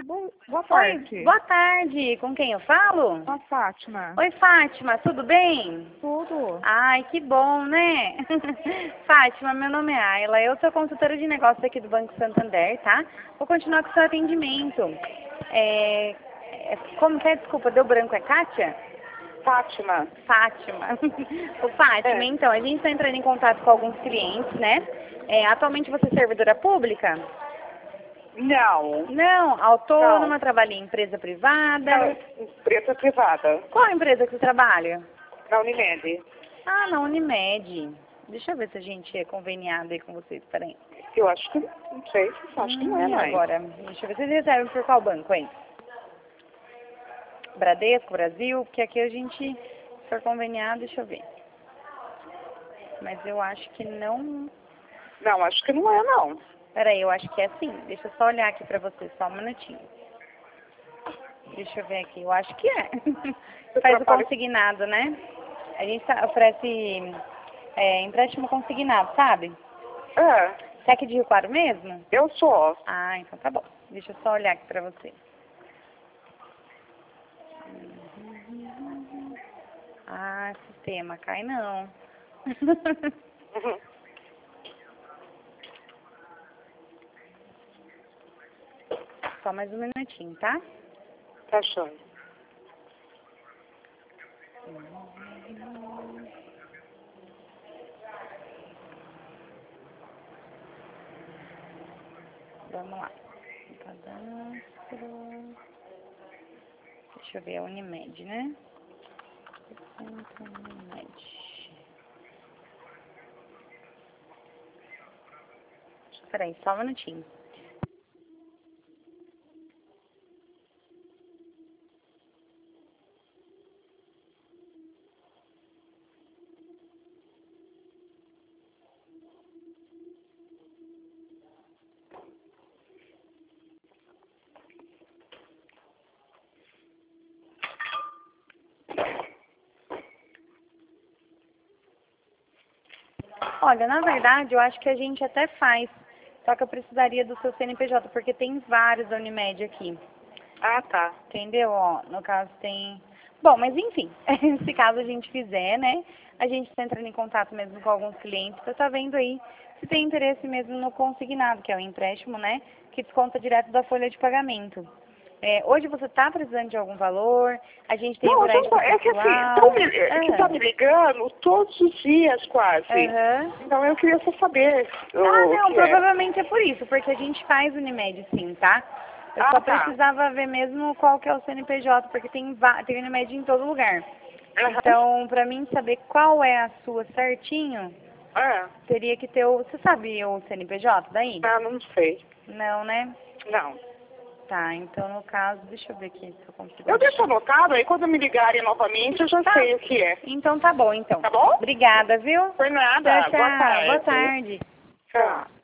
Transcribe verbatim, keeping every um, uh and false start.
Boa, boa Oi, tarde. boa tarde. Com quem eu falo? A Fátima. Oi, Fátima, tudo bem? Tudo. Ai, que bom, né? Fátima, meu nome é Ayla, eu sou consultora de negócios aqui do Banco Santander, tá? Vou continuar com o seu atendimento. É, é, como que é? Desculpa, deu branco, é Kátia? Fátima. Fátima. O Fátima, É. então, a gente está entrando em contato com alguns clientes, né? É, atualmente você é servidora pública? Não. Não, autônoma, Não. trabalha em empresa privada. Não. Empresa privada. Qual a empresa que você trabalha? Na Unimed. Ah, na Unimed. Deixa eu ver se a gente é conveniado aí com vocês, peraí. Eu acho que, não sei, acho que não é Hum, e mais. agora? Deixa eu ver, vocês recebem por qual banco, hein? Bradesco, Brasil, porque aqui a gente, se for conveniado, deixa eu ver. Mas eu acho que não... Não, acho que não é, não. Peraí, eu acho que é sim. Deixa eu só olhar aqui pra vocês, só um minutinho. Deixa eu ver aqui, eu acho que é. Você Faz o trabalha- consignado, né? A gente tá- oferece é, empréstimo consignado, sabe? É, Você é aqui de Rio Claro mesmo? eu sou. Ah, então tá bom. Deixa eu só olhar aqui pra você. Ah, sistema, cai não. Uhum. Só mais um minutinho, tá? Tá achando? Vamos lá. Cadastro. Deixa eu ver, a Unimed, né? Unimed. Peraí, só um minutinho. Olha, na verdade, eu acho que a gente até faz. Só que eu precisaria do seu C N P J, porque tem vários da Unimed aqui. Ah, tá. Entendeu? Ó, no caso tem... Bom, mas enfim, se caso a gente fizer, né, a gente está entrando em contato mesmo com alguns clientes para estar vendo aí se tem interesse mesmo no consignado, que é o empréstimo, né, que desconta direto da folha de pagamento. É, hoje você está precisando de algum valor, a gente tem Não, o eu crédito não, é que assim, pessoal. tão me, é que tá me ligando todos os dias quase. Aham. Então eu queria só saber o Ah, não, que é. provavelmente é por isso, porque a gente faz Unimed sim, tá? Eu Ah, só tá. precisava ver mesmo qual que é o C N P J, porque tem, va- tem Unimed em todo lugar. Aham. Então, pra mim saber qual é a sua certinho, Ah, teria que ter o... Você sabe o C N P J daí? ah, não sei. Não, né? Não. Tá, então no caso, deixa eu ver aqui se eu consigo... Eu deixo anotado, aí quando me ligarem novamente eu já Tá. sei o que é. Então tá bom, então. Tá bom? Obrigada, viu? Por nada. Tchau, tchau. Boa tarde. Boa tarde. Tchau.